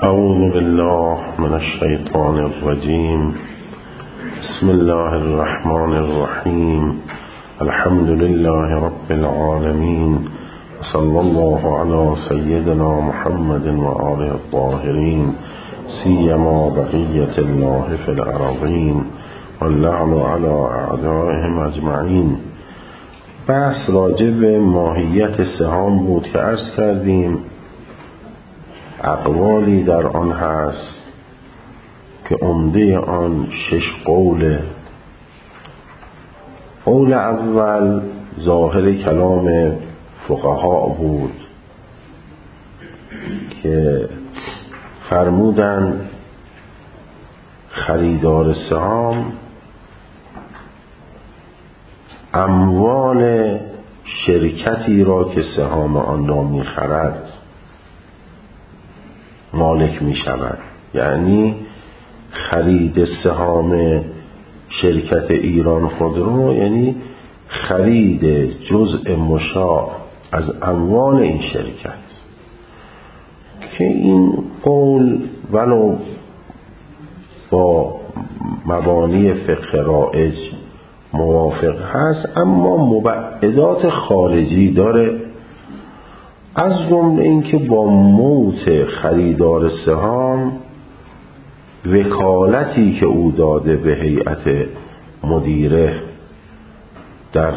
اعوذ بالله من الشیطان الرجیم. بسم الله الرحمن الرحیم. الحمد لله رب العالمین. صلی الله علی سیدنا محمد و آله الطاهرین، سیما بقیة الله فی الارضین واللعن علی اعدائهم اجمعین. بحث راجع به ماهیت سهام بود که عرض کردیم اقوالی در آن هست که عمده آن 6 قوله. قول اول ظاهر کلام فقها بود که فرمودن خریدار سهام اموال شرکتی را که سهام آن را می خرد مالک می شود. یعنی خرید سهام شرکت ایران خودرو یعنی خرید جزء مشاع از اموال این شرکت، که این قول ولو با مبانی فقه رایج موافق هست اما مبعدات خارجی داره، از جمله اینکه با موت خریدار سهام وکالتی که او داده به هیئت مدیره در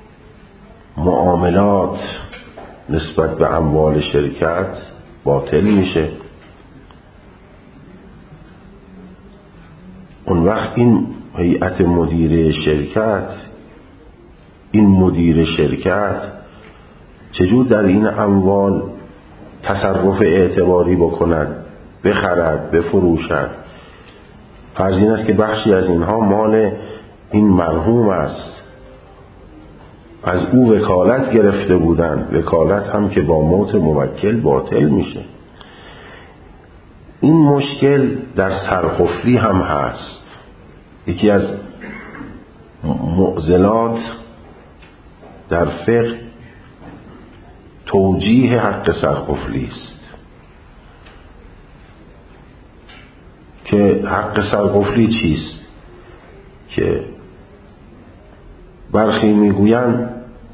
معاملات نسبت به اموال شرکت باطل میشه. اون وقت این هیئت مدیره شرکت، این مدیر شرکت چجور در این اموال تصرف اعتباری بکند، بخرد، بفروشد؟ فرض این است که بخشی از اینها مال این مرحوم است، از او وکالت گرفته بودند، وکالت هم که با موت موکل باطل میشه. این مشکل در سرقفلی هم هست. یکی از معضلات در فقه توجیه حق سرقفلی است که حق سرقفلی چیست؟ که برخی میگویند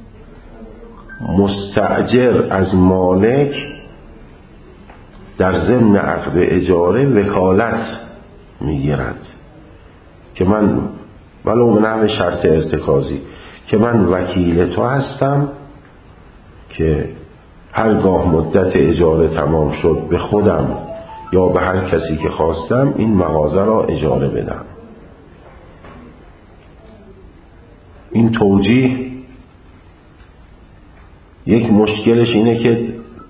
مستأجر از مالک در ضمن عقد اجاره وکالت میگیرد که من ولو به نحو شرط ارتکازی که من وکیل تو هستم که هرگاه مدت اجاره تمام شد به خودم یا به هر کسی که خواستم این مغازه را اجاره بدم. این توجیه یک مشکلش اینه که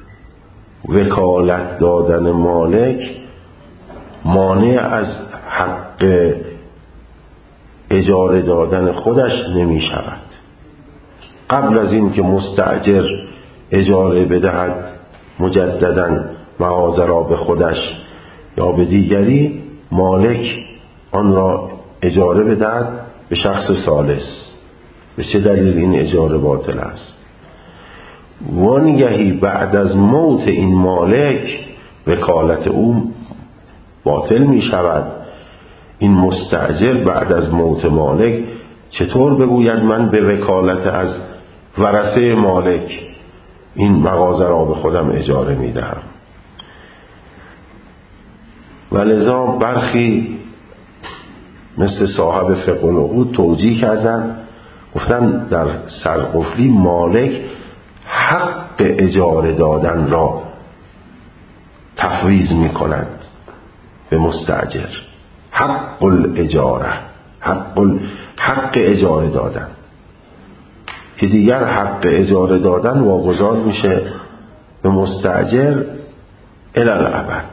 وکالت دادن مالک مانع از حق اجاره دادن خودش نمی شود. قبل از این که مستأجر اجاره بدهد مجددا مغازه را به خودش یا به دیگری، مالک آن را اجاره بدهد به شخص ثالث. به چه دلیل این اجاره باطل است؟ وانگهی بعد از موت این مالک وکالت او باطل می شود. این مستأجر بعد از موت مالک چطور بگوید من به وکالت از ورثه مالک این مغازه را به خودم اجاره می دهم؟ ولذا برخی مثل صاحب فقه العقود توجیه کردن، گفتن در سرقفلی مالک حق اجاره دادن را تفویض می کند به مستأجر. حق الاجاره، حق اجاره دادن، که دیگر حق اجاره دادن واگذار میشه به مستأجر الی الابد.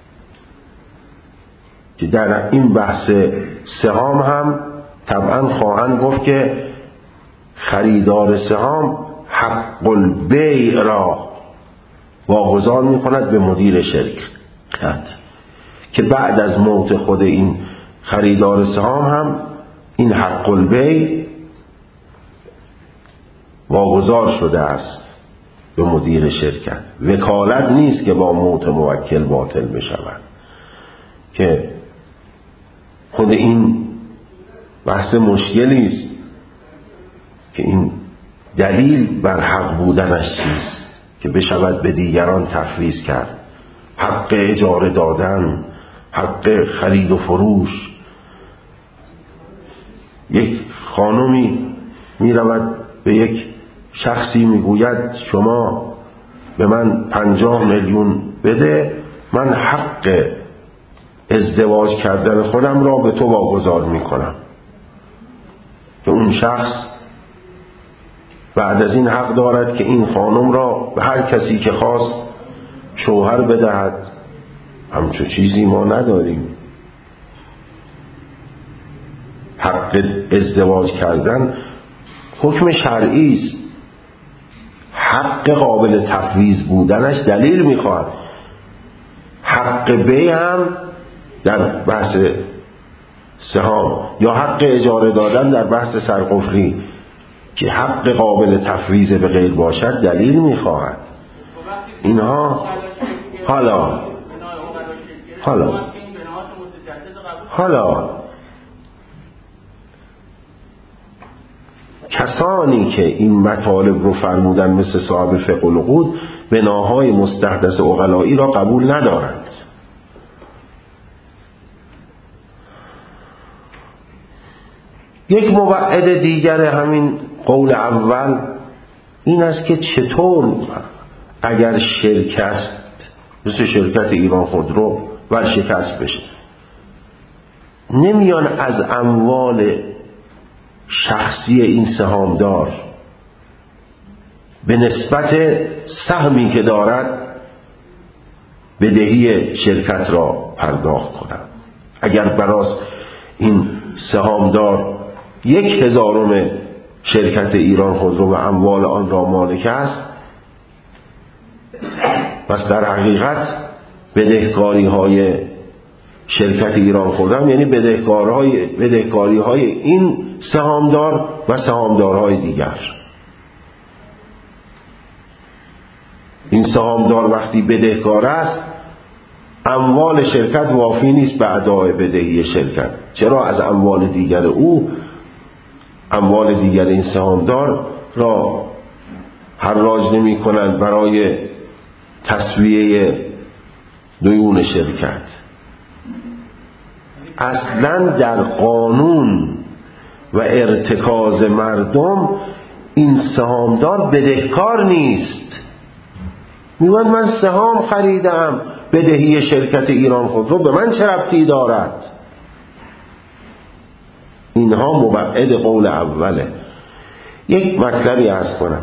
که در این بحث سهام هم طبعا خواهند گفت که خریدار سهام حق البیع را واگذار میکند به مدیر شرکت، که بعد از موت خود این خریدار سهام هم این حق البیع واگذار شده است به مدیر شرکت. وکالت نیست که با موت موکل باطل بشود، که خود این بحث مشکلی است که این دلیل بر حق بودنش چیست که بشود به دیگران تفویض کرد. حق اجاره دادن، حق خرید و فروش. یک خانمی می رود به یک شخصی می گوید شما به من 50 میلیون بده، من حق ازدواج کردن خودم را به تو واگذار می کنم. که اون شخص بعد از این حق دارد که این خانم را به هر کسی که خواست شوهر بدهد. همچون چیزی ما نداریم. حق ازدواج کردن حکم شرعی است. حق قابل تفویض بودنش دلیل میخواد. حق بیع هم در بحث سهام یا حق اجاره دادن در بحث سرقفلی که حق قابل تفویض به غیر باشد دلیل میخواهد. اینها حالا کسانی که این مطالب رو فرمودن مثل صاحب فقه العقود بناهای مستحدث عقلایی را قبول ندارند. یک مبعد دیگر همین قول اول این است که چطور اگر شرکت مثل شرکت ایران خودرو ورشکست بشه نمیان از اموال شخصی این سهامدار به نسبت سهمی که دارد بدهی شرکت را پرداخت کنند. اگر براس این سهامدار 1/1000 شرکت ایران خودرو و اموال آن را مالک است، پس در حقیقت بدهکاری های شرکت ایران خودرو یعنی بدهکاری های این سهامدار و سهامدارهای دیگر. این سهامدار وقتی بدهکار است اموال شرکت وافی نیست به ادای بدهی شرکت. چرا از اموال دیگر او اموال دیگر این سهامدار را حراج نمی کنند برای تسویه دیون شرکت؟ اصلا در قانون و ارتکاز مردم این سهامدار بدهکار نیست. میگن من سهام خریدم، بدهی شرکت ایران خودرو به من چه ربطی دارد؟ اینها مبعد قول اوله. یک مطلبی عرض کنم.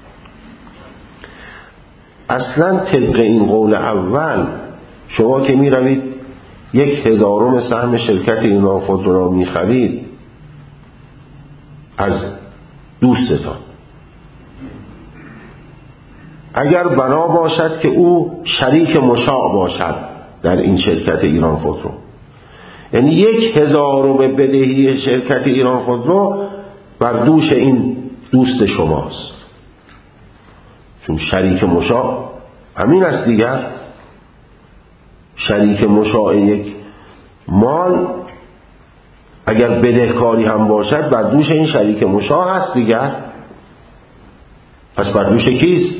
اصلا طبق این قول اول شما که می روید 1/1000 سهم شرکت ایران خودرو را می خرید از دوستتان، اگر بنا باشد که او شریک مشاع باشد در این شرکت ایران خودرو، یعنی 1/1000 بدهی شرکت ایران خودرو بر دوش این دوست شماست، چون شریک مشاع همین است دیگر. شریک مشاع یک مال اگر بدهکاری هم باشد بر دوش این شریک مشاع هست دیگر. پس بر دوش کیست؟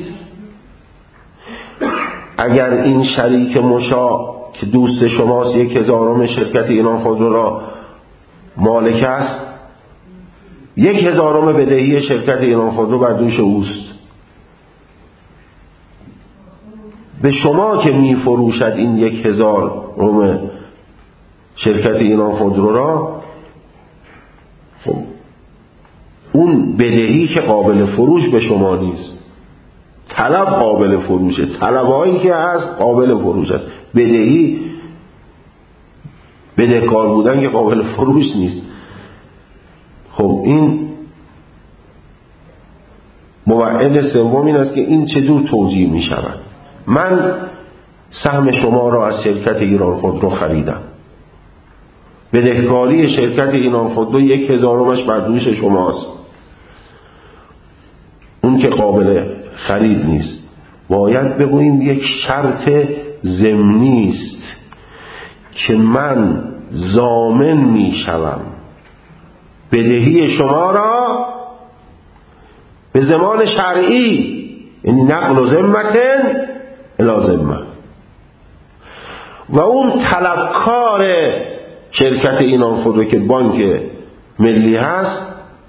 اگر این شریک مشاع که دوست شماست 1/1000 شرکت ایران خودرو را مالک است، 1/1000 بدهی شرکت ایران خودرو بر دوش اوست. به شما که می فروشد این 1/1000 شرکت ایران خودرو را، خب اون بدهی که قابل فروش به شما نیست، طلب قابل فروشه، طلبایی که هست قابل فروش است، بدهی بدهکار بودن که قابل فروش نیست. خب این موعد سوم این است که این چطور توجیه می شود. من سهم شما را از شرکت ایران خودرو خریدم، بدهکاری شرکت ایران خودرو 1/1000 بر دوش شماست، اون که قابل خرید نیست. باید بگوییم یک شرط ضمنی است که من ضامن میشوم بدهی شما را به ضمان شرعی، یعنی نقل و ذمتن الی ذمه. و اون طلبکار شرکت اینان خودرو که بانک ملی هست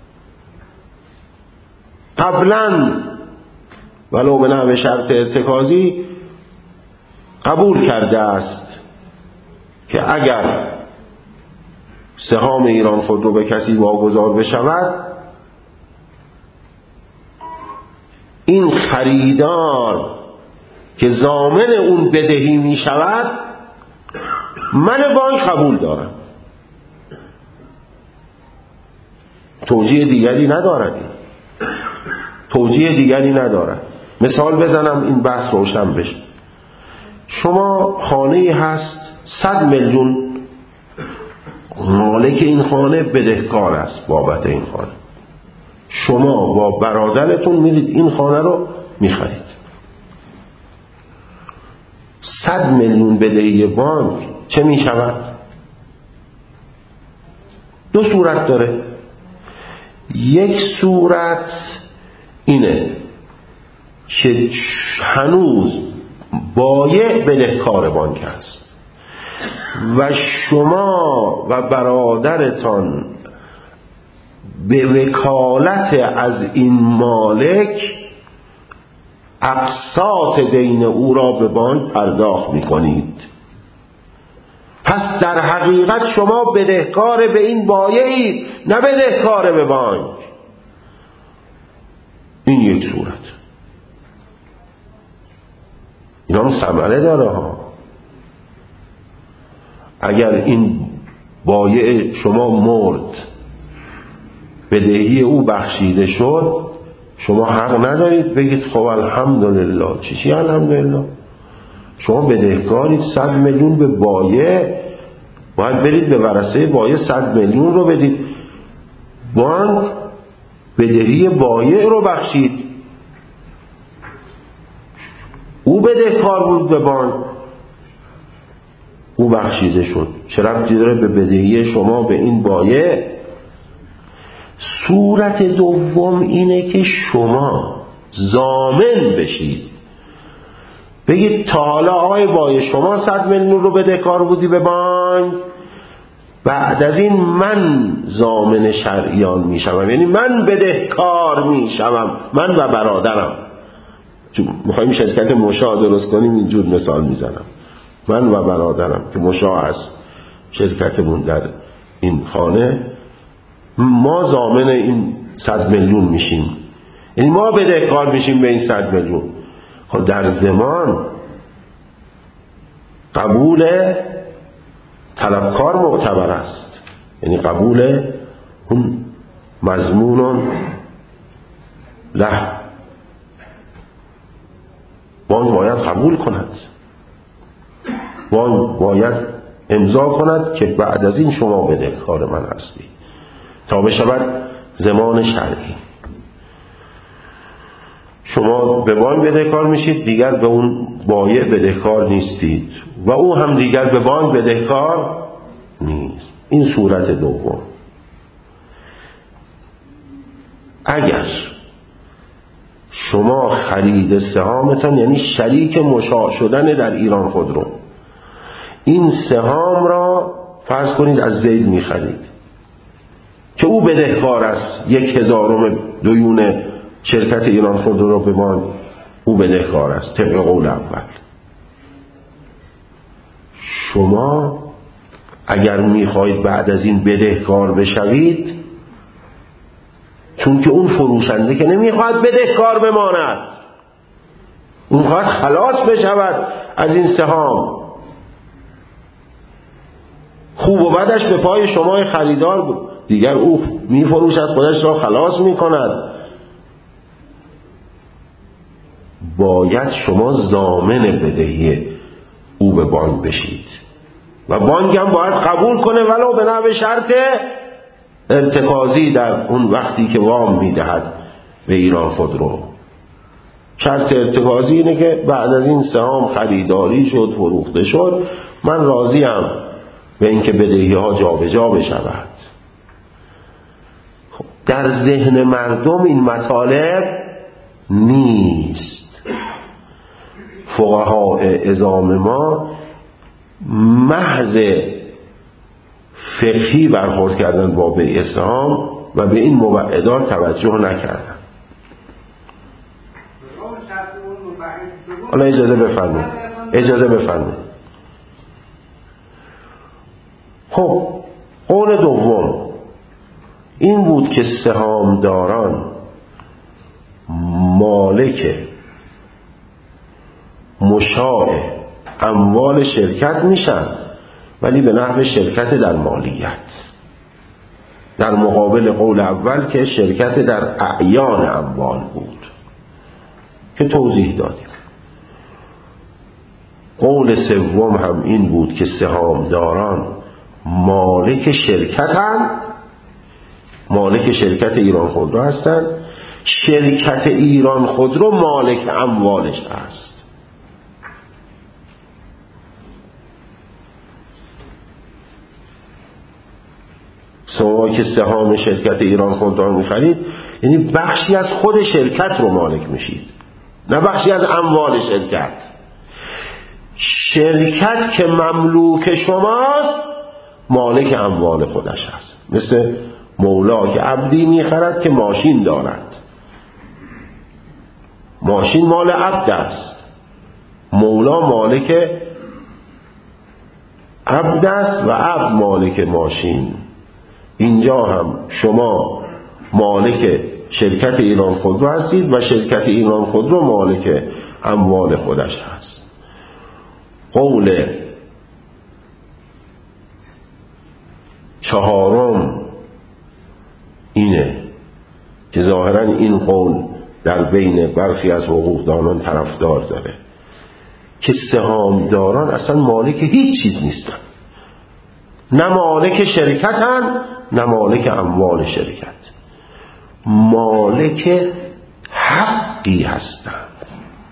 قبلا ولو به نحو شرط ارتکازی قبول کرده است که اگر سهام ایران خودرو به کسی واگذار بشود، این خریدار که ضامن اون بدهی می شود من بانک قبول دارم. توجیه دیگری ندارد. مثال بزنم این بحث روشن بشه. شما خانه هست 100 میلیون، مالک این خانه بدهکار است بابت این خانه. شما با برادرتون میرید این خانه رو میخرید. 100 میلیون بدهی بانک چه میشود؟ دو صورت داره. یک صورت اینه که هنوز بایع بدهکار بانک است و شما و برادرتان به وکالت از این مالک اقساط دین او را به بانک پرداخت می‌کنید. پس در حقیقت شما بدهکار به این بایعید، نه بدهکار به بانک. این یک صورت. اینا هم ثمره داره ها. اگر این بایع شما مرد، بدهی او بخشیده شد، شما حق ندارید بگید خب الحمدلله. چی الحمدلله؟ شما بدهکارید 100 میلیون به بایع، باید برید به ورثه بایع 100 میلیون رو بدید. بانک بدهی بایع رو بخشید، او بدهکار بود به بانک، او بخشیده شد. چه ربطی داره به بدهی شما به این بایع؟ صورت دوم اینه که شما ضامن بشید، بگید تا حالا آقای بایع شما 100 میلیون رو بدهکار بودی به بانک، بعد از این من ضامن شرعیان میشم، یعنی من بدهکار میشم، من و برادرم. میخوایم شرکت مشاع درست کنیم، اینجور مثال میزنم. من و برادرم که مشاع است شرکتمون در این خانه، ما ضامن این 100 میلیون میشیم، یعنی ما بدهکار میشیم به این 100 میلیون. خب در ضمان قبول طلبکار معتبر است، یعنی قبول اون مضمون له. بانک باید قبول کند، بانک باید امضا کند که بعد از این شما بدهکار من هستی تا بشود ضمان شرعی. شما به بانک بدهکار میشید، دیگر به اون بایع بدهکار نیستید و او هم دیگر به بانک بدهکار نیست. این صورت دوم. اگر شما خرید سهامتان، یعنی شریک مشاع شدن در ایران خودرو، این سهام را فرض کنید از زید میخرید که او بدهکار است، 1/1000 دیون شرکت ایران خودرو را به بانک او بدهکار است طبق قول اول. شما اگر میخواهید بعد از این بدهکار بشوید، چون که اون فروشنده که نمیخواهد بدهکار بماند، اون خواهد خلاص بشود از این سهام، خوب و بدش به پای شما خریدار بود، دیگر او میفروشد، خودش را خلاص میکند. باید شما ضامن بدهی او به بانک بشید و بانک هم باید قبول کنه ولو به نحو شرط ارتکازی در اون وقتی که وام میدهد به ایران خودرو، شرط ارتکازی اینه که بعد از این سهام خریداری شد، فروخته شد، من راضیم به اینکه بدهی ها جابجا بشود. در ذهن مردم این مطالب نیست. فقهای عظام ما محض فقهی برخورد کردن با بیع سهام و به این مبعدات توجه نکردن. حالا اجازه بفرمایید. خب قول دوم این بود که سهامداران مالک مشاع اموال شرکت میشن، ولی به نحو شرکت در مالیت، در مقابل قول اول که شرکت در اعیان اموال بود که توضیح دادیم. قول سوم هم این بود که سهامداران مالک شرکتن، مالک شرکت ایران خودرو هستند، شرکت ایران خودرو مالک اموالش هست. شما که سهام شرکت ایران خودرو می‌خرید یعنی بخشی از خود شرکت رو مالک میشید، نه بخشی از اموال شرکت. شرکت که مملوک شماست مالک اموال خودش هست. مثل مولا که عبدی میخرد که ماشین دارد، ماشین مال عبد است، مولا مالک عبد است و عبد مالک ماشین. اینجا هم شما مالک شرکت ایران خودرو هستید و شرکت ایران خودرو مالک اموال خودش هست. قول چهارم اینه که ظاهرا این قول در بین برخی از حقوقدانان طرفدار داره که سهامداران اصلا مالک هیچ چیز نیستن، نه مالک شرکتن نه مالک اموال شرکت، مالک حقی هستند.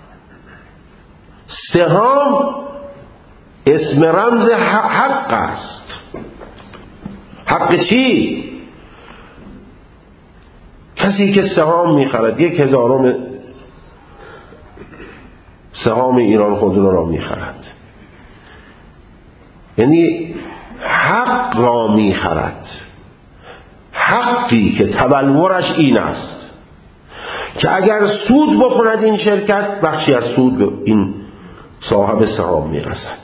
سهام اسم رمز حق است. حق چی؟ کسی که سهام میخرد 1,000 سهام ایران خودرو را میخرد، یعنی حق را میخرد، حقی که تبلورش این است که اگر سود بکند این شرکت بخشی از سود به این صاحب سهام میرسد.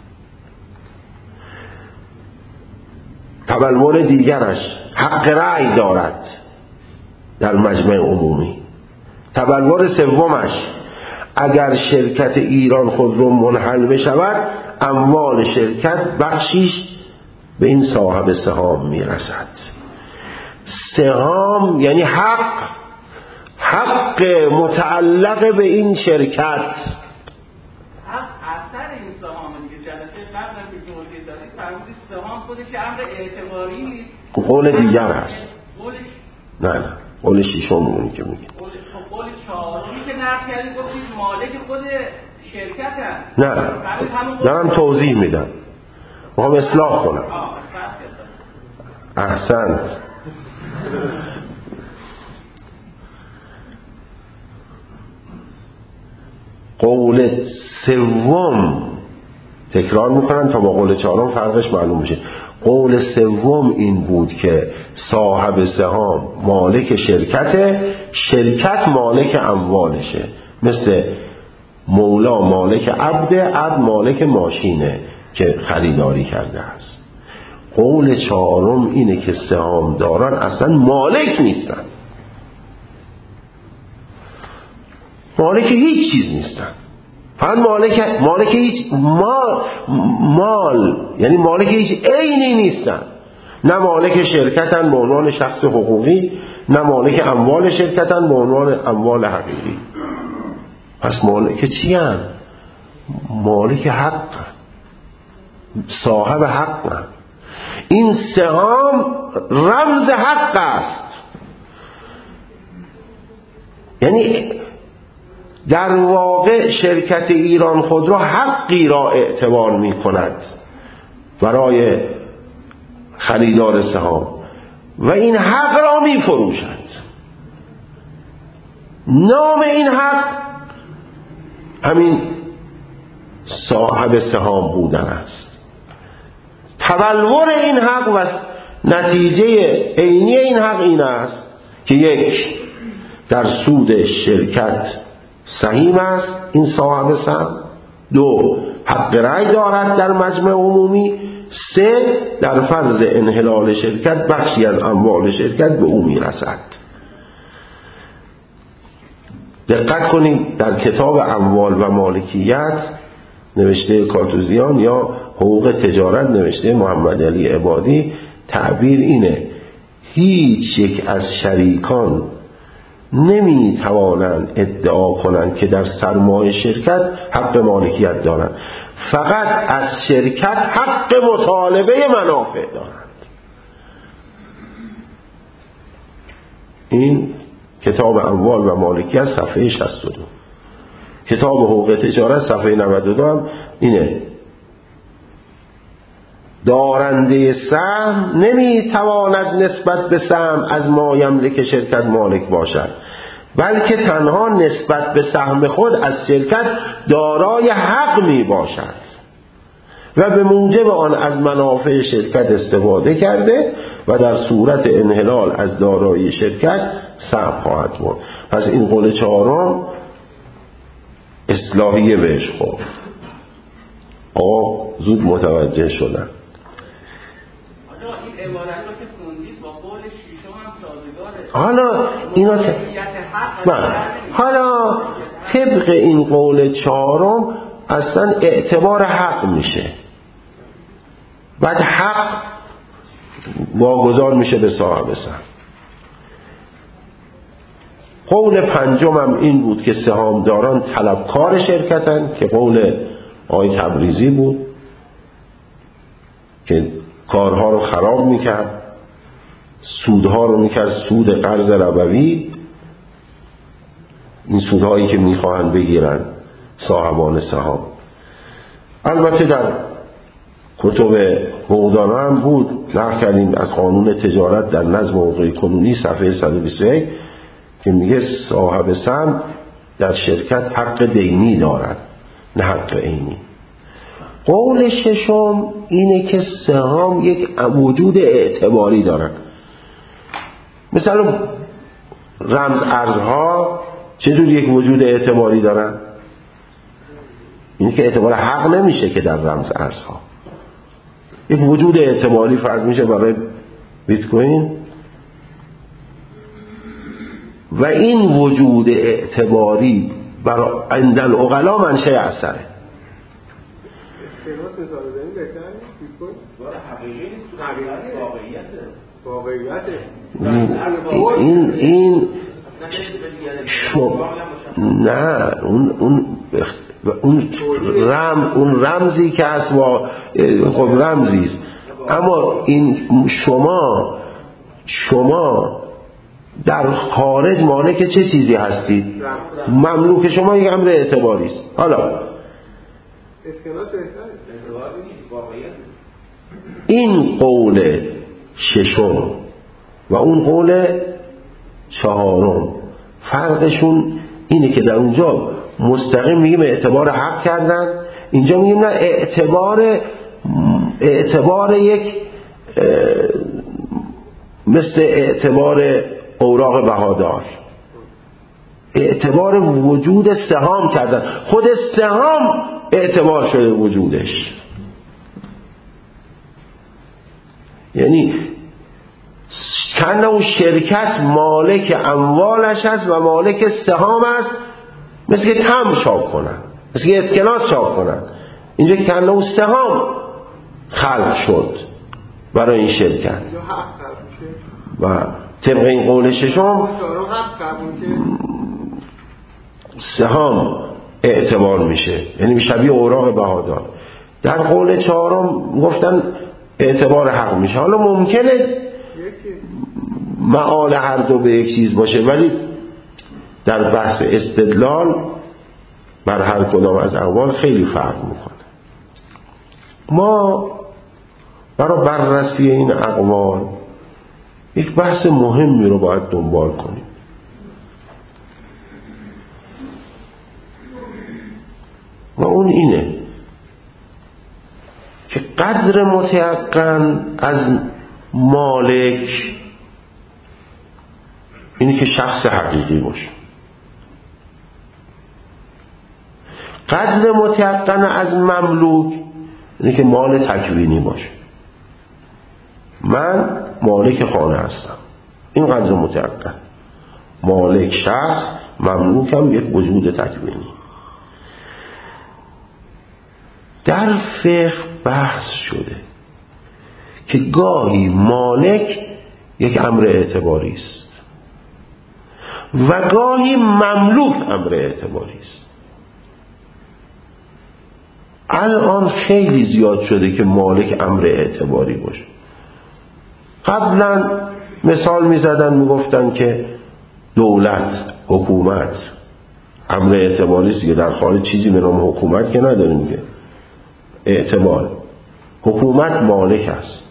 تبلور دیگرش حق رأی دارد در مجمع عمومی. تبلور سومش اگر شرکت ایران خودرو منحل بشود اموال شرکت بخشیش به این صاحب سهام میرسد. سهام یعنی حق متعلق به این شرکت. اثر این سهام دیگه جلسه قبل که توضیح دادید فرمودید سهام خودش امر اعتباری نیست. قول دیگر هست. نه قول شیشم اونی که میگید. قول چهارمی که نقل کردید گفتید مالک خود شرکت هست. نه دارم توضیح میدم، میخوام اصلاح کنم. احسنت. قول سوم تکرار میکنم تا با قول چهارم فرقش معلوم بشه. قول سوم این بود که صاحب سهام مالک شرکت مالک اموالشه، مثل مولا مالک عبد مالک ماشینه که خریداری کرده است. قول چهارم اینه که سهامداران اصلا مالک نیستن، مالک هیچ چیز نیستن، فقط مالک هیچ مال یعنی مالک هیچ عینی نیستن، نه مالک شرکتن به عنوان شخص حقوقی، نه مالک اموال شرکتن به عنوان اموال حقیقی. پس مالک چی هن؟ مالک حق، صاحب حق. این سهام رمز حق است، یعنی در واقع شرکت ایران خودرو حقی را اعتبار می کند برای خریدار سهام و این حق را می فروشد. نام این حق همین صاحب سهام بودن است. تبلور این حق و نتیجه عینی این حق این است که یک، در سود شرکت سهیم است این صاحب سهم، دو، حق رأی دارد در مجمع عمومی، سه، در فرض انحلال شرکت بخشی از اموال شرکت به او میرسد. دقت کنید در کتاب اموال و مالکیت نوشته کارتوزیان یا حقوق تجارت نوشته محمد علی عبادی، تعبیر اینه: هیچ یک از شریکان نمی توانند ادعا کنند که در سرمایه شرکت حق مالکیت دارند، فقط از شرکت حق مطالبه منافع دارند. این کتاب اموال و مالکیت صفحه 62. کتاب حقوق تجارت صفحه 92 هم اینه: دارنده سهم نمیتواند نسبت به سهم از ما یملک شرکت مالک باشد، بلکه تنها نسبت به سهم خود از شرکت دارای حق می باشد و به موجب آن از منافع شرکت استفاده کرده و در صورت انحلال از دارایی شرکت سهم خواهد بود. پس این قول چهارم اصلاحیه بهش خورد. زود متوجه شدن. این عبارت رو که خوندید با قول ششم هم سازگاره. حالا طبق این قول چهارم اصلا اعتبار حق میشه، بعد حق واگذار میشه به صاحب سهم. قول پنجم هم این بود که سهامداران طلبکار شرکتن، که قول آقای تبریزی بود که کارها رو خراب میکرد، سودها رو میکرد سود قرض ربوی، این سودهایی که میخواهند بگیرن صاحبان سهام. البته در کتب حقوقدانا هم بود، نقل کردیم از قانون تجارت در نظم حقوقی کنونی صفحه 121 که میگه صاحب سهم در شرکت حق دینی دارد نه حق عینی. قول ششم اینه که سهام یک وجود اعتباری دارن. مثلا رمز ارزها چطور یک وجود اعتباری دارن؟ اینه که اعتبار حق نمیشه که در رمز ارزها یک وجود اعتباری فرض میشه برای بیت کوین، و این وجود اعتباری برای عند العقلا منشأ اثره. این نه اون رمزی که هست خب رمزی است، اما این شما در خارج مالک چه چیزی هستید؟ مملوک شما یک امر اعتباری است. حالا این قول ششم و اون قول چهارم فرقشون اینه که در اونجا مستقیم میگیم اعتبار حق کردن، اینجا میگیم نه، اعتبار یک مثل اعتبار اوراق بهادار، اعتبار وجود سهام کردن، خود سهام اعتبار شده وجودش. یعنی چند اون شرکت مالک اموالش است و مالک سهام است، مثل که تمر چاپ کنن، مثل که اسکناس چاپ کنن. اینجا که اون سهام خلق شد برای این شرکت و طبق این قول ششم سهام اعتبار میشه، یعنی شبیه اوراق بهادار. در قول چهارم گفتن اعتبار حق میشه. حالا ممکنه معال هر دو به یک چیز باشه، ولی در بحث استدلال بر هر کدام از اقوال خیلی فرق میکنه. ما برای بررسی این اقوال یک بحث مهمی رو باید دنبال کنیم. و اون اینه که قدر متیقن از مالک اینه که شخص حقیقی باشه. قدر متیقن از مملوک اینه که مال تکوینی باشه. من مالک خانه هستم، این قدر متیقن. مالک شخص، مملوکم یک وجود تکوینی. در فقه بحث شده که گاهی مالک یک امر اعتباری است و گاهی مملوک امر اعتباری است. الان خیلی زیاد شده که مالک امر اعتباری باشه. قبلا مثال می زدن می گفتن که دولت، حکومت امر اعتباری است. در خارج چیزی به نام حکومت که نداریم که اعتبار. حکومت مالک است.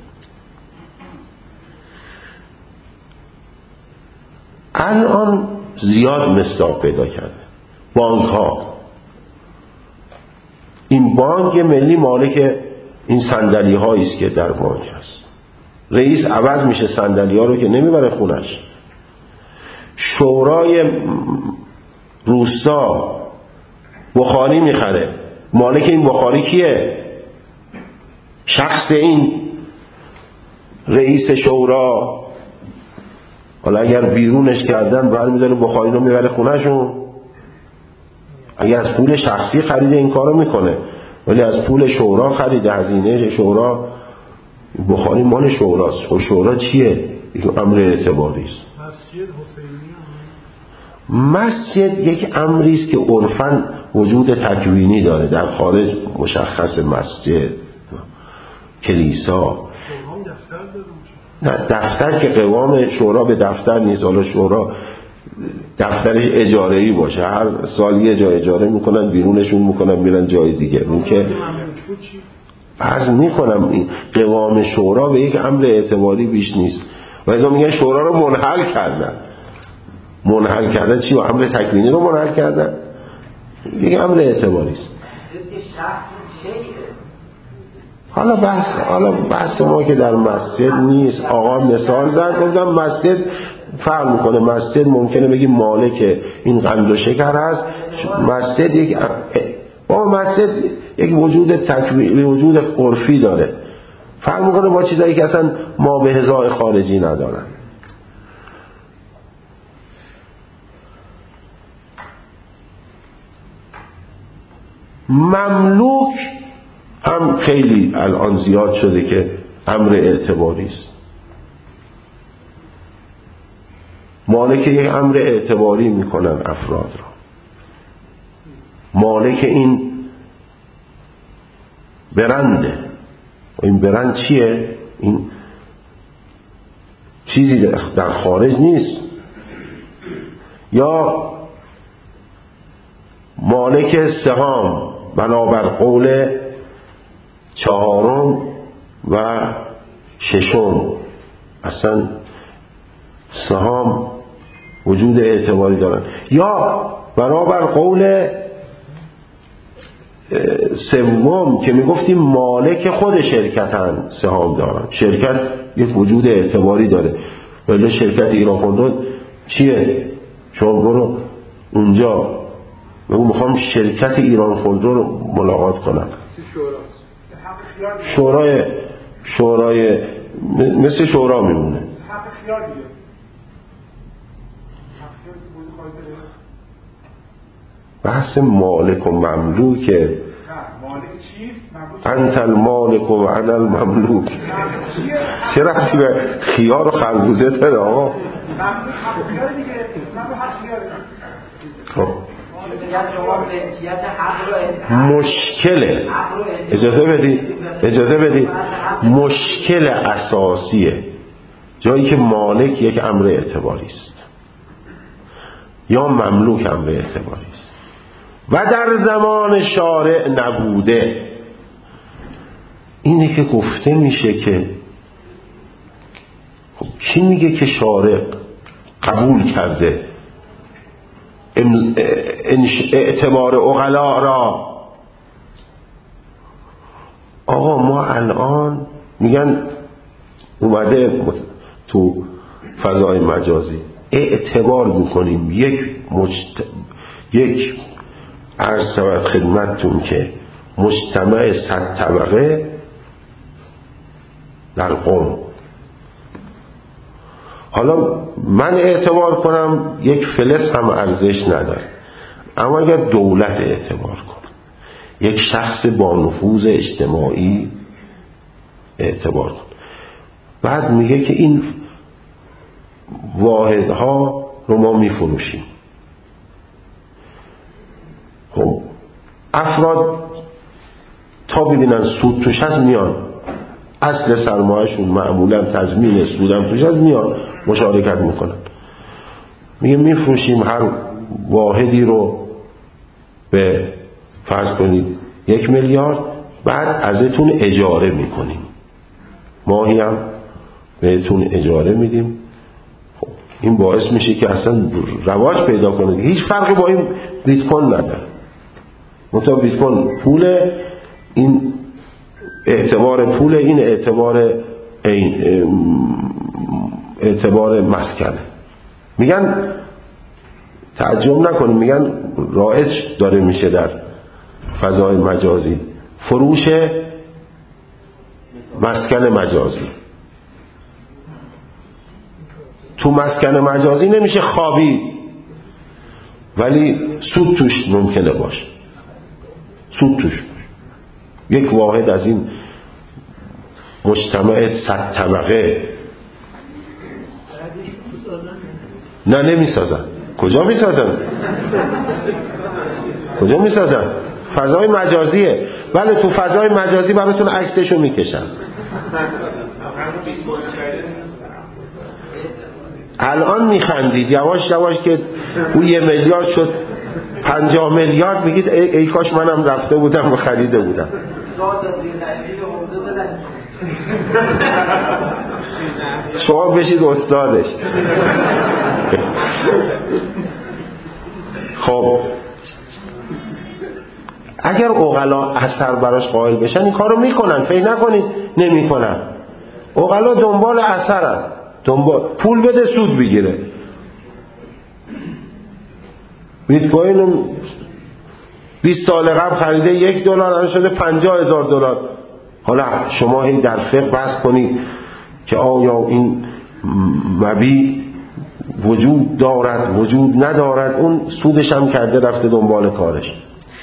الان زیاد مصداق پیدا کرده. بانک ها، این بانک ملی مالک این صندلی هایی است که در بانک هست. رئیس عوض میشه، صندلی ها رو که نمیبره خونش. شورای روستا بخاری میخره، مالک این بخاری کیه؟ شخص این رئیس شورا. حالا اگر بیرونش کردن برمی‌داره بخاری رو میبره خونهشون. اگر از پول شخصی خریده این کارو میکنه، ولی از پول شورا خریده، هزینه شورا. بخاری مال شوراست. خب شورا چیه؟ یک امر اعتباری است. مسجد یک امری است که عرفاً وجود تکوینی داره. در خارج مشخص مسجد، کلیسا. نه، دفتر که قوام شورا به دفتر نیست. حالا شورا دفترش اجاره‌ای باشه، هر سال یه جا اجاره میکنن، بیرونشون میکنن میرن جای دیگه. اون که عرض میکنم این قوام شورا به یک امر اعتباری بیش نیست. و ازا میگن شورا رو منحل کردن. منحل کردن چی؟ امر تکوینی رو منحل کردن. یک امر اعتباری است. حالا بحث ما که در مسجد نیست. آقا مثال زد، گفتم مسجد فرق میکنه. مسجد ممکنه بگی مالک این قند و شکر هست. مسجد یک وجود تکوینی، وجود عرفی داره. فرق میکنه با چیزایی که اصلا ما به هزار خارجی ندارن. مملوک هم خیلی الان زیاد شده که امر اعتباری است. مالک یک امر اعتباری میکنن افراد را. مالک این برنده. این برند چیه؟ این چیزی در خارج نیست. یا مالک سهام بنابر قول چهارم و ششم. اصلا سهام وجود اعتباری دارن. یا بنابر قول سوم که میگفتیم مالک خود شرکتن، سهام دارن. شرکت یک وجود اعتباری داره. ولی شرکت ایران خودرو چیه؟ شما برو اونجا بگو میخوام شرکت ایران خودرو رو ملاقات کنم. شورای مثل شورا میمونه. بحث مالک و مملوکه. انت المالک و انا المملوک. چه رفتی به خیار و خربوزه داره آقا؟ خب مشکله، اجازه بدید مشکل اساسیه جایی که مالک یک امر اعتباری است یا مملوک امر اعتباری است. و در زمان شارع نبوده. اینه که گفته میشه که خب کی میگه که شارع قبول کرده اعتبار عقلا را؟ آقا ما الان میگن اومده تو فضای مجازی اعتبار میکنیم یک عرض شود خدمتتون که مجتمع 100 طبقه در قم، حالا من اعتبار کنم یک فلس هم ارزش نداره، اما اگر دولت اعتبار کنه، یک شخص با نفوذ اجتماعی اعتبار کنه، بعد میگه که این واحدها رو ما میفروشیم. خب افراد تا ببینن سود توش هست میان، اصل سرمایه‌شون معمولا تضمین سودم توش هست، میان مشارکت میکنن. میگه میفروشیم هر واحدی رو به فرض کنید 1 میلیارد، بعد ازتون اجاره میکنیم، ماهی هم بهتون اجاره میدیم. خب این باعث میشه که اصلا رواج پیدا کنه. هیچ فرقی با این بیت کوین نداره. مثلا بیت کوین پول، این اعتبار پول، این اعتبار مسکنه. میگن تعجب نکنیم، میگن رایج داره میشه در فضای مجازی فروش مسکن مجازی. تو مسکن مجازی نمیشه خوابید، ولی سود توش ممکنه باشه، سود توش باشه. یک واحد از این مجتمع 100 طبقه نه نمیسازن. کجا میسازن؟ کجا میسازن؟ فضای مجازیه. بله تو فضای مجازی براتون عکسشو میکشن. الان میخندید یواش یواش که اون 1 میلیارد شد 50 میلیارد، میگید ای کاش منم رفته بودم و خریده بودم. شما بشید استادش. خب اگر عقلا اثر براش قائل بشن این کارو میکنن، فکر نکنید نمیکنن. عقلا دنبال اثرن، دنبال پول بده سود بگیره. بیت کوین 20 سال قبل خریده $1 الان شده $50,000. حالا شما این در فقه بحث کنید که آیا این مبیع وجود دارد وجود ندارد، اون سودش هم کرده رفته دنبال کارش.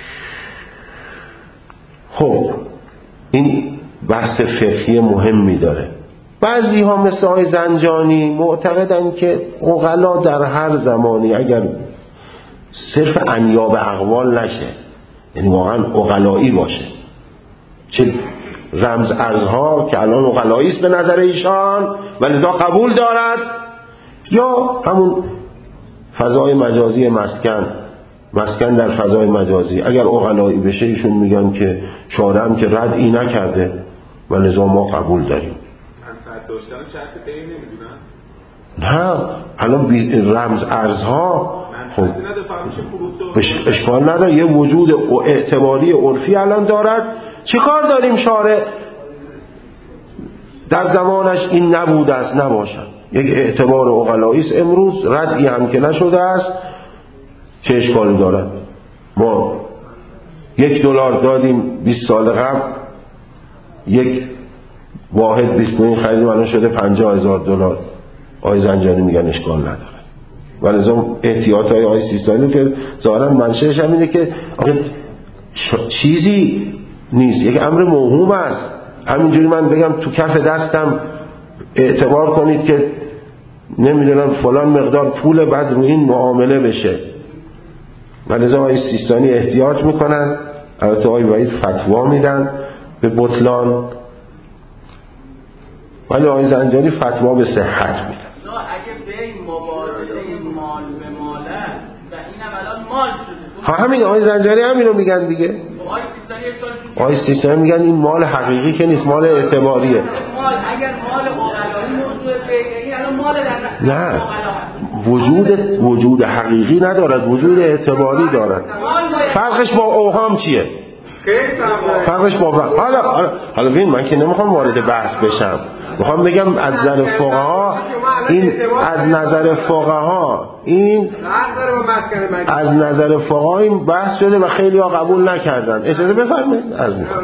خب این بحث فقهی مهمی داره. بعضی ها مثل آقای زنجانی معتقدن که عقلا در هر زمانی اگر صرف انیاب اقوال نشه، یعنی واقعا عقلایی باشه، چه رمز ارزها که الان عقلایی است به نظر ایشان و لذا قبول دارد، یا همون فضای مجازی مسکن در فضای مجازی اگر عقلایی بشه، ایشون میگن که شارع هم که ردی نکرده و لذا ما قبول داریم. داشتن شرط غیر نمیدونن؟ نه الان رمز ارزها خب اشکال نداره، یه وجود اعتباری عرفی الان دارد. چه کار داریم شارع در زمانش این نبوده است نباشد، یک اعتبار عقلایی است، امروز ردی هم که نشده است، چه اشکالی دارد؟ ما $1 دادیم 20 سال قبل، یک واحد بیت کوین خریدیم الان شده $50,000. آقای زنجانی میگن اشکال نداره. ولذا احتیاطهای آقای سیستانی که ظاهرا منشأش هم اینه که چیزی نیست، یک امر موهوم است. همینجوری من بگم تو کف دستم اعتبار کنید که نمیدونم فلان مقدار پول بعد رو این معامله بشه. ولذا آقای سیستانی احتیاط میکنن. البته آقای وحید فتوا میدن به بطلان، ولی آقای زنجانی فتوا به صحت میدن. اگه به مبادله مال به ماله و اینم الان مال شده، همین آقای زنجانی همینو میگن دیگه. آقای سیستانی میگن این مال حقیقی که نیست، مال اعتباریه. اگر مال اوغلایی موضوع این الان مال در نه، وجود حقیقی ندارد، وجود اعتباری دارد. فرقش با اوهام چیه؟ فرقش با حالا ببین، من که نمیخوام وارد بحث بشم، میخوام بگم از نظر فقها این از نظر فقها این بحث شده و خیلی ها قبول نکردن. اجازه بفرمایید از میخوام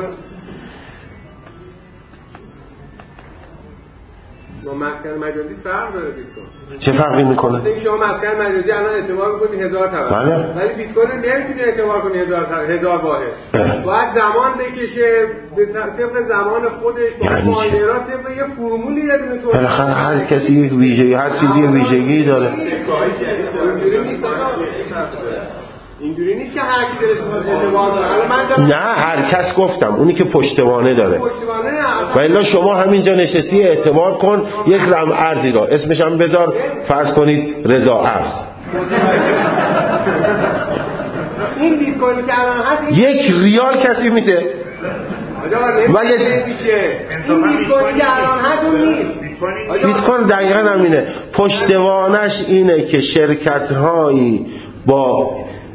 با مسکن مجازی فرق داره بیت کوین. چه فرقی میکنه؟ شما مسکن مجازی الان اعتبار می‌کنید 1000 تومن. بله. ولی بیت کوین نمیتونی اعتبار کنی 1000 واحد. باید زمان بکشه به طبق زمان خودش با ماینرها طبق یه فرمولی داره تو. بالاخره هر کسی یک ویژگی، هر چیزی ویژگی داره. اینجوری نیست که هر کی دلش می‌خواد اعتبار کنه. نه، هر کس گفتم، اونی که پشتوانه داره. و الا شما همینجا نشستی اعتبار کن یک رم ارزی را، اسمش هم بذار فرض کنید رضا ارز. این بیت کوین که الان هست یک ریال کسی میده؟ مگه این بیت کوین که الان هست اون نیست. بیت کوین دقیقاً همینه. پشتوانش اینه که شرکت‌هایی با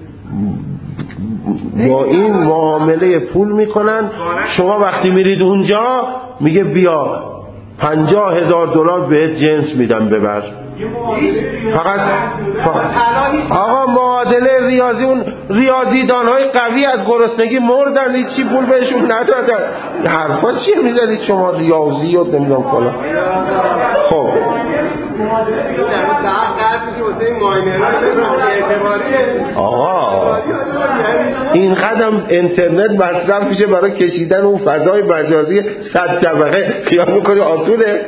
این معامله پول میکنن. شما وقتی میرید اونجا میگه بیا $50,000 بهت جنس میدم ببر. فقط آقا معادله ریاضی، اون ریاضیدانهای قوی از گرسنگی مردن، هیچی پول بهشون ندادن. حرفا چیه میزنید شما؟ ریاضی و نمیدونم کلا. خب آقا این قدم اینترنت مصرف میشه برای کشیدن اون فضای مجازی 100 طبقه، خیال میکنی آسونه؟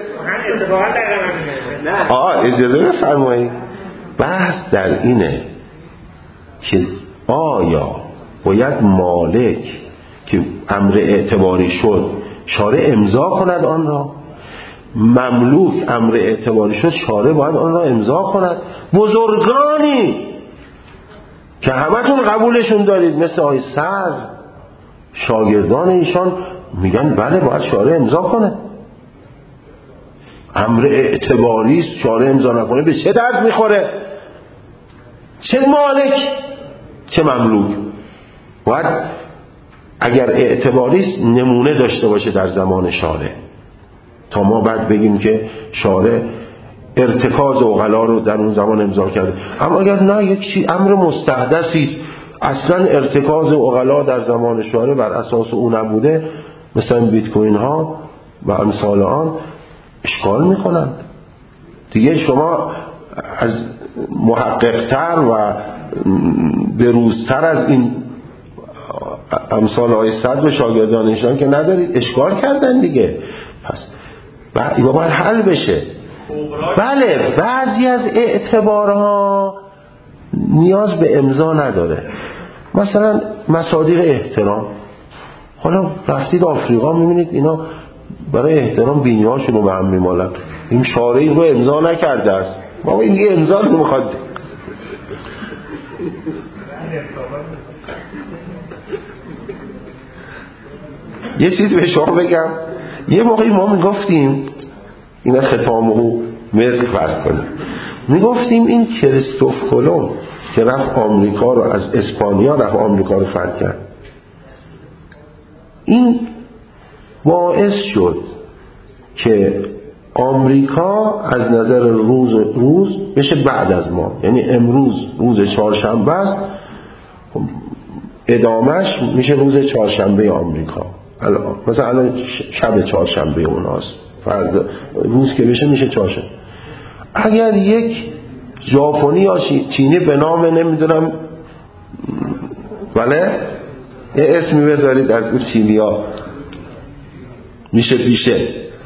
اجازه بفرمایید. بحث در اینه که آیا باید مالک که امر اعتباری شد شارع امضا کند آن را؟ مملوک امر اعتباری شد شارع باید آن را امضا کند؟ بزرگانی که همتون قبولشون دارید مثل آقای صدر، شاگردان ایشان میگن بله باید شارع امضا کنه. امر اعتباری است، شارع امضا نکنه به چه درد میخوره؟ چه مالک چه مملوک باید اگر اعتباری است نمونه داشته باشه در زمان شارع، تا ما بعد بگیم که شارع ارتکاز عقلا رو در اون زمان امضا کرده. اما اگر نه یک امر مستحدثی اصلا ارتکاز عقلا در زمان شارع بر اساس اون نبوده، مثلا بیت کوین ها و امثال آن، اشکال میکنند دیگه. شما از محققتر و بروزتر از این امثال آقای صدر و شاگردانشان که ندارید، اشکال کردن دیگه. پس باید حل بشه. بله بعضی از اعتبارها نیاز به امضا نداره، مثلا مصادیق احترام. حالا رفتید آفریقا میبینید اینا برای احترام بینی‌هاشون رو به هم میمالن، این شارعی رو امضا نکرده است، بابا این یه امضا رو میخواد. یه چیز به شما بگم، یه موقعی ما میگفتیم اینا ختامه مصر فرض کنیم، میگفتیم این کریستوف کلمب که رفت آمریکا رو از اسپانیا رفت آمریکا رو فتح کرد، این باعث شد که آمریکا از نظر روز بشه بعد از ما، یعنی امروز روز چهارشنبه است، ادامش میشه روز چهارشنبه آمریکا. مثلا الان شب چهارشنبه اوناست، فردا روز که بشه میشه چهارشنبه. اگر یک ژاپنی یا چینی به نام نمیدونم بله یه اسمی بذارید از اون چینی‌ها میشه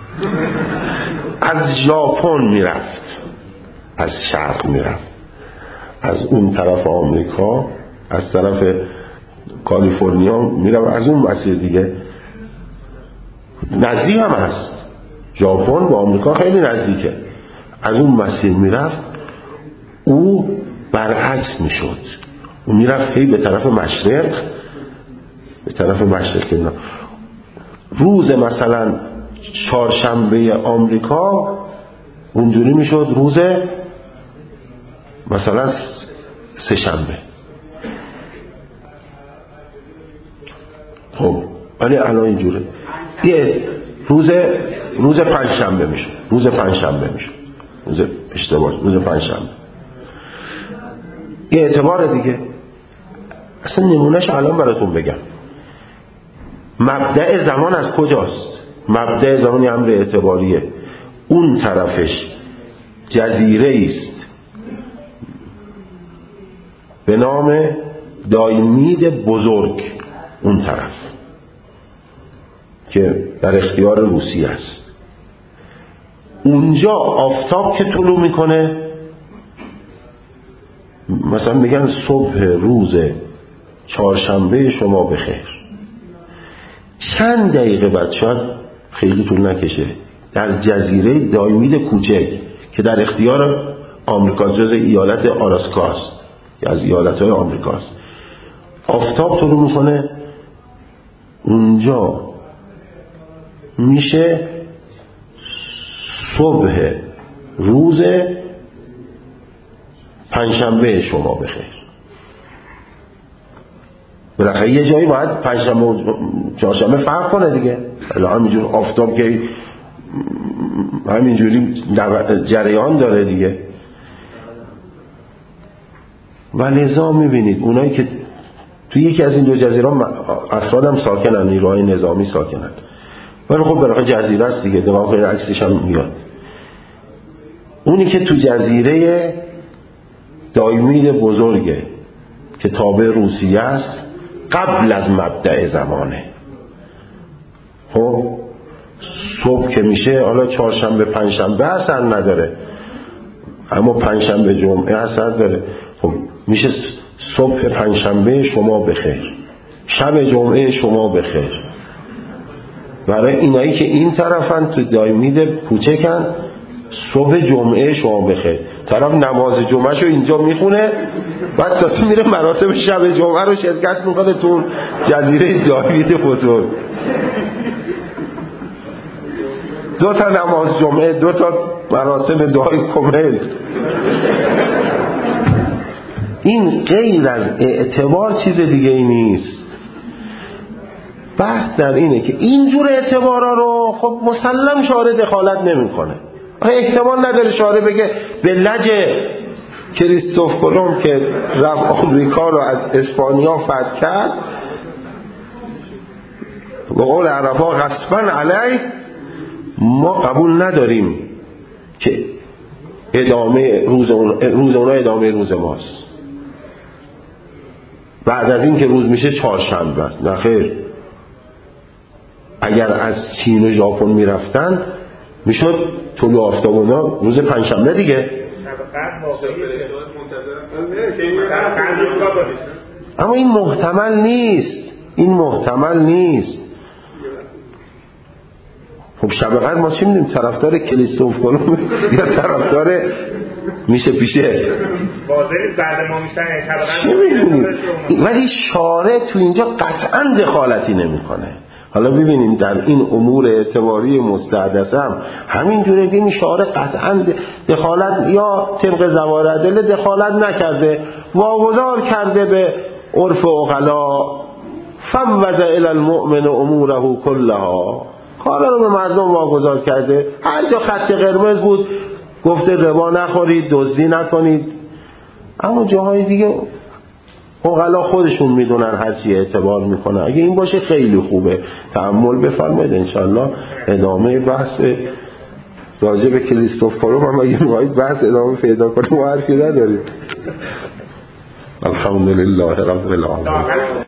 از ژاپن میرفت، از شرق میرفت، از اون طرف آمریکا، از طرف کالیفرنیا میرفت، از اون مسیر دیگه نزدیک هم هست، ژاپن با آمریکا خیلی نزدیکه، از اون مسیر میرفت، او برعکس میشد، اون میرفت هی به طرف مشرق، به طرف مشرق. روز مثلا چهارشنبه آمریکا اونجوری میشد روز مثلا سه شنبه. خب ولی الان اینجوره، یه روز پنجشنبه میشه، روز پنجشنبه. یه اعتبار دیگه. اصلا نمونهش الان براتون بگم. مبدأ زمان از کجاست؟ مبدأ زمانی امر اعتباریه. اون طرفش جزیره است به نام دایمید بزرگ، اون طرف که در اختیار روسیه است. اونجا آفتاب که طلوع میکنه، مثلا میگن صبح روز چهارشنبه شما بخیر، چند دقیقه بعد، شاید خیلی طول نکشه، در جزیره دایمید کوچک که در اختیار آمریکا، جز ایالت آلاسکا است، از ایالت‌های آمریکاست، آفتاب طلوع میکنه. اونجا میشه صبح روز پنجشنبه شما بخیر. بالاخره یه جایی باید پنجشنبه و چهارشنبه فرق کنه دیگه. همینجور آفتاب که همینجوری جریان داره دیگه. و لذا میبینید اونایی که توی یکی از این دو جزیره افراد هم ساکنن، نیروهای نظامی ساکنن، ولی خب بالاخره جزیره است دیگه، دماغ غیر عکسش هم میاد. اونی که تو جزیره دایمید بزرگه که تابع روسیه است، قبل از مبدأ زمانه. خب صبح که میشه، حالا چهارشنبه پنجشنبه اثر نداره، اما پنجشنبه جمعه اثر داره. خب میشه صبح پنجشنبه شما بخیر، شب جمعه شما بخیر. برای اینایی که این طرفن تو دایمید کوچکن، صبح جمعه شما بخیر. طرف نماز جمعه شو اینجا میخونه، بعد تازه میره مراسم شب جمعه رو شرکت میکنه تو جزیره دایمید بزرگ. 2 تا نماز جمعه، 2 تا مراسم دعای کمیل. این غیر از اعتبار چیز دیگه ای نیست. بحث در اینه که اینجور اعتبارا رو خب مسلم شارع دخالت نمیکنه. احتمال نداره شارع بگه به لج کریستوف کلمب که رفت آمریکا رو از اسپانیا فتح کرد، به قول عربا غصبا علیه، ما قبول نداریم که ادامه روز اونا ادامه روز ماست. بعد از این که روز میشه چهارشنبه است. نه خیر، اگر از چین و ژاپن میرفتن میشد طلوع آفتاب اونا روز پنجشنبه دیگه. اما این محتمل نیست. خب شب قدر ما چی میدونیم؟ طرفدار کریستوف کلمب یا طرفدار میشه پیشه بعد ما میشن شب قدر، ولی شارع تو اینجا قطعا دخالتی نمیکنه. حالا ببینیم در این امور اعتباری مستحدثه هم همینجوره. ببینیم شارع قطعا دخالت یا طبق زوارع دخالت نکرده، واگذار کرده به عرف عقلا، فوض الی المؤمن اموره کلها، کارا رو به مردم واگذار کرده. هر جا خط قرمز بود گفته ربا نخورید، دزدی نکنید. اما جاهای دیگه عقلا خودشون میدونن هر چی اعتبار میکنه. اگه این باشه خیلی خوبه. تأمل بفرمایید انشالله ادامه بحث راجع به کریستوف کلمب هم اگه میخواید بحث ادامه پیدا کنیم، ما حرفی نداریم. الحمدلله رب العالمین.